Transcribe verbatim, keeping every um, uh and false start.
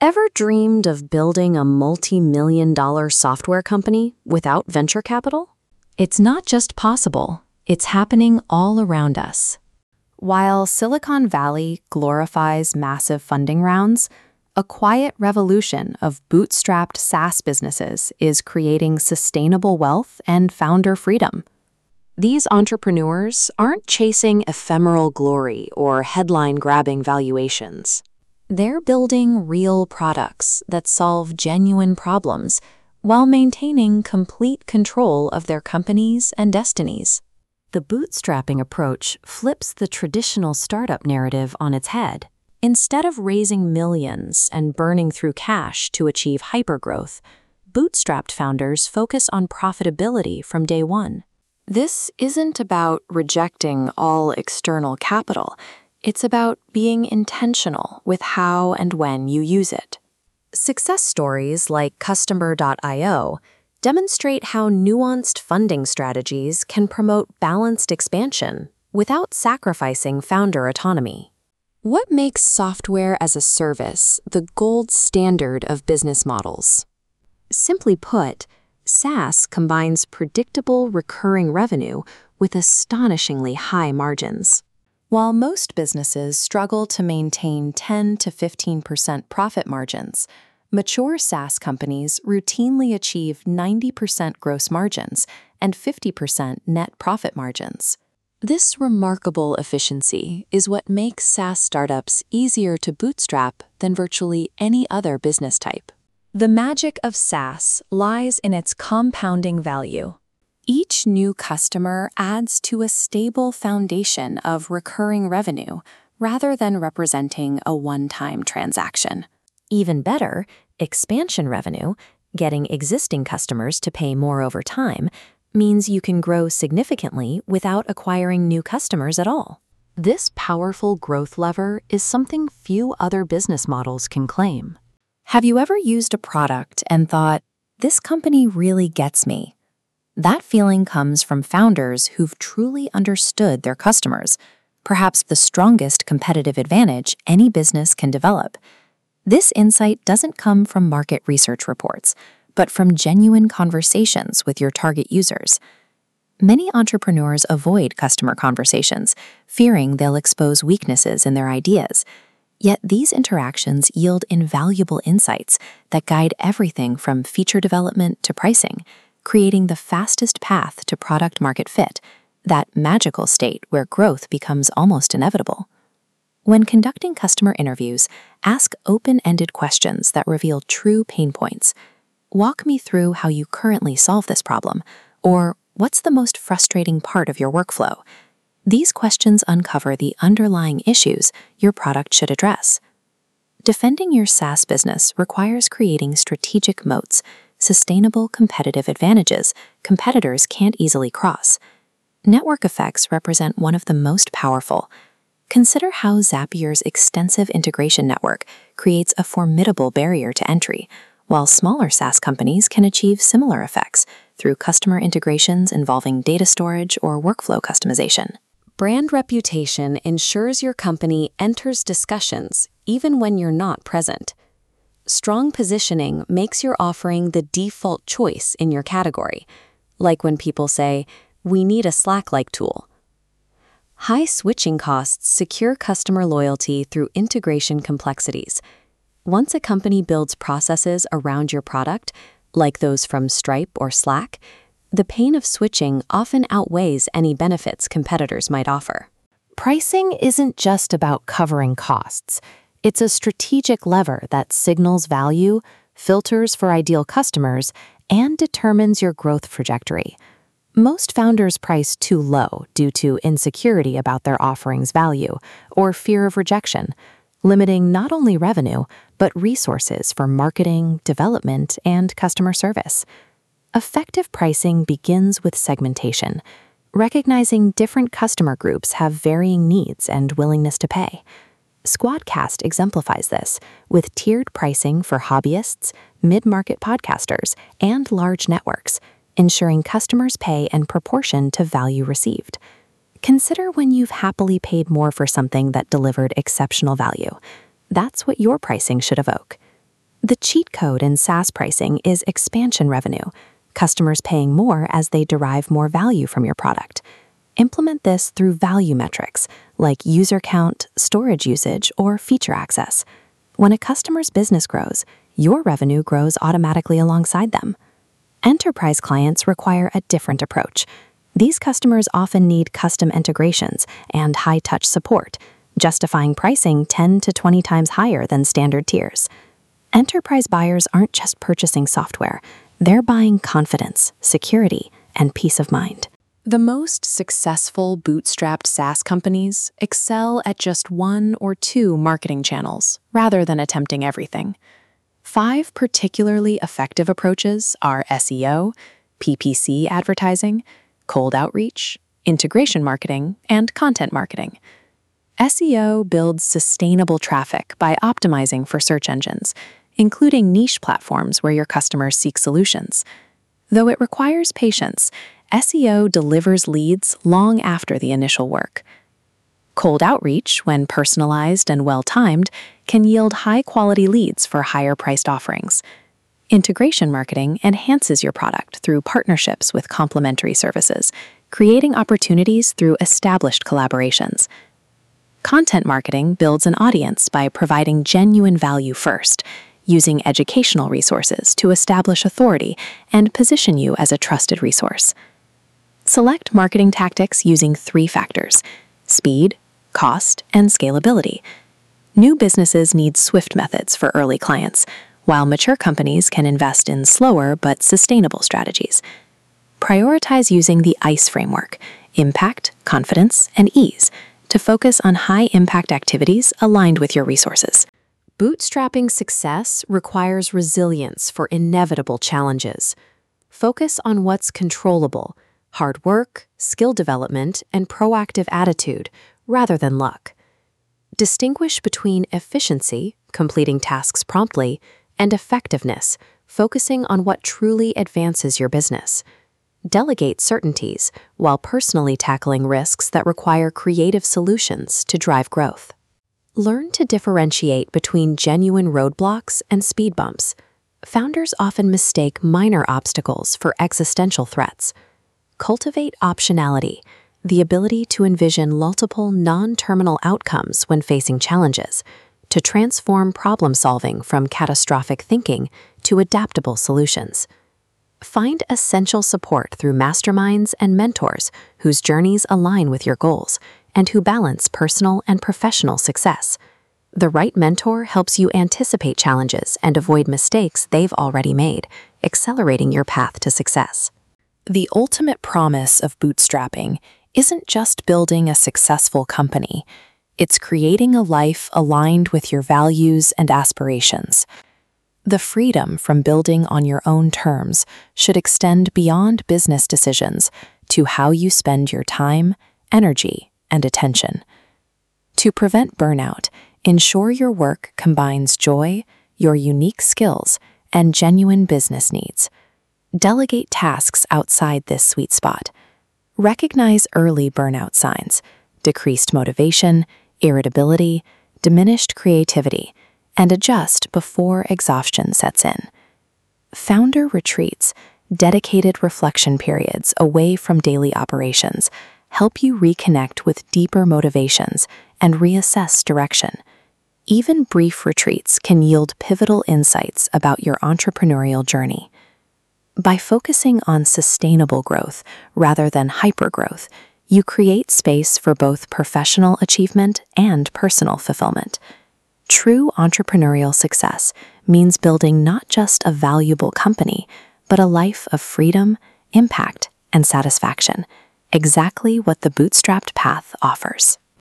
Ever dreamed of building a multi-million dollar software company without venture capital? It's not just possible, it's happening all around us. While Silicon Valley glorifies massive funding rounds, a quiet revolution of bootstrapped SaaS businesses is creating sustainable wealth and founder freedom. These entrepreneurs aren't chasing ephemeral glory or headline-grabbing valuations. They're building real products that solve genuine problems while maintaining complete control of their companies and destinies. The bootstrapping approach flips the traditional startup narrative on its head. Instead of raising millions and burning through cash to achieve hypergrowth, bootstrapped founders focus on profitability from day one. This isn't about rejecting all external capital. It's about being intentional with how and when you use it. Success stories like Customer dot i o demonstrate how nuanced funding strategies can promote balanced expansion without sacrificing founder autonomy. What makes software as a service the gold standard of business models? Simply put, SaaS combines predictable recurring revenue with astonishingly high margins. While most businesses struggle to maintain ten to fifteen percent profit margins, mature SaaS companies routinely achieve ninety percent gross margins and fifty percent net profit margins. This remarkable efficiency is what makes SaaS startups easier to bootstrap than virtually any other business type. The magic of SaaS lies in its compounding value. Each new customer adds to a stable foundation of recurring revenue rather than representing a one-time transaction. Even better, expansion revenue, getting existing customers to pay more over time, means you can grow significantly without acquiring new customers at all. This powerful growth lever is something few other business models can claim. Have you ever used a product and thought, "This company really gets me"? That feeling comes from founders who've truly understood their customers, perhaps the strongest competitive advantage any business can develop. This insight doesn't come from market research reports, but from genuine conversations with your target users. Many entrepreneurs avoid customer conversations, fearing they'll expose weaknesses in their ideas. Yet these interactions yield invaluable insights that guide everything from feature development to pricing, creating the fastest path to product market fit, that magical state where growth becomes almost inevitable. When conducting customer interviews, ask open-ended questions that reveal true pain points. Walk me through how you currently solve this problem, or what's the most frustrating part of your workflow? These questions uncover the underlying issues your product should address. Defending your SaaS business requires creating strategic moats, sustainable competitive advantages competitors can't easily cross. Network effects represent one of the most powerful. Consider how Zapier's extensive integration network creates a formidable barrier to entry, while smaller SaaS companies can achieve similar effects through customer integrations involving data storage or workflow customization. Brand reputation ensures your company enters discussions even when you're not present. Strong positioning makes your offering the default choice in your category, like when people say, "We need a Slack-like tool." High switching costs secure customer loyalty through integration complexities. Once a company builds processes around your product, like those from Stripe or Slack, the pain of switching often outweighs any benefits competitors might offer. Pricing isn't just about covering costs. It's a strategic lever that signals value, filters for ideal customers, and determines your growth trajectory. Most founders price too low due to insecurity about their offering's value or fear of rejection, limiting not only revenue, but resources for marketing, development, and customer service. Effective pricing begins with segmentation, recognizing different customer groups have varying needs and willingness to pay. Squadcast exemplifies this, with tiered pricing for hobbyists, mid-market podcasters, and large networks, ensuring customers pay in proportion to value received. Consider when you've happily paid more for something that delivered exceptional value. That's what your pricing should evoke. The cheat code in SaaS pricing is expansion revenue, customers paying more as they derive more value from your product. Implement this through value metrics like user count, storage usage, or feature access. When a customer's business grows, your revenue grows automatically alongside them. Enterprise clients require a different approach. These customers often need custom integrations and high-touch support, justifying pricing ten to twenty times higher than standard tiers. Enterprise buyers aren't just purchasing software, they're buying confidence, security, and peace of mind. The most successful bootstrapped SaaS companies excel at just one or two marketing channels, rather than attempting everything. Five particularly effective approaches are S E O, P P C advertising, cold outreach, integration marketing, and content marketing. S E O builds sustainable traffic by optimizing for search engines, including niche platforms where your customers seek solutions. Though it requires patience, S E O delivers leads long after the initial work. Cold outreach, when personalized and well-timed, can yield high-quality leads for higher-priced offerings. Integration marketing enhances your product through partnerships with complementary services, creating opportunities through established collaborations. Content marketing builds an audience by providing genuine value first, using educational resources to establish authority and position you as a trusted resource. Select marketing tactics using three factors: speed, cost, and scalability. New businesses need swift methods for early clients, while mature companies can invest in slower but sustainable strategies. Prioritize using the ICE framework: impact, confidence, and ease, to focus on high-impact activities aligned with your resources. Bootstrapping success requires resilience for inevitable challenges. Focus on what's controllable: hard work, skill development, and proactive attitude, rather than luck. Distinguish between efficiency, completing tasks promptly, and effectiveness, focusing on what truly advances your business. Delegate certainties while personally tackling risks that require creative solutions to drive growth. Learn to differentiate between genuine roadblocks and speed bumps. Founders often mistake minor obstacles for existential threats. Cultivate optionality, the ability to envision multiple non-terminal outcomes when facing challenges, to transform problem-solving from catastrophic thinking to adaptable solutions. Find essential support through masterminds and mentors whose journeys align with your goals and who balance personal and professional success. The right mentor helps you anticipate challenges and avoid mistakes they've already made, accelerating your path to success. The ultimate promise of bootstrapping isn't just building a successful company, it's creating a life aligned with your values and aspirations. The freedom from building on your own terms should extend beyond business decisions to how you spend your time, energy, and attention. To prevent burnout, ensure your work combines joy, your unique skills, and genuine business needs. Delegate tasks outside this sweet spot. Recognize early burnout signs: decreased motivation, irritability, diminished creativity, and adjust before exhaustion sets in. Founder retreats, dedicated reflection periods away from daily operations, help you reconnect with deeper motivations and reassess direction. Even brief retreats can yield pivotal insights about your entrepreneurial journey. By focusing on sustainable growth rather than hypergrowth, you create space for both professional achievement and personal fulfillment. True entrepreneurial success means building not just a valuable company, but a life of freedom, impact, and satisfaction, exactly what the bootstrapped path offers.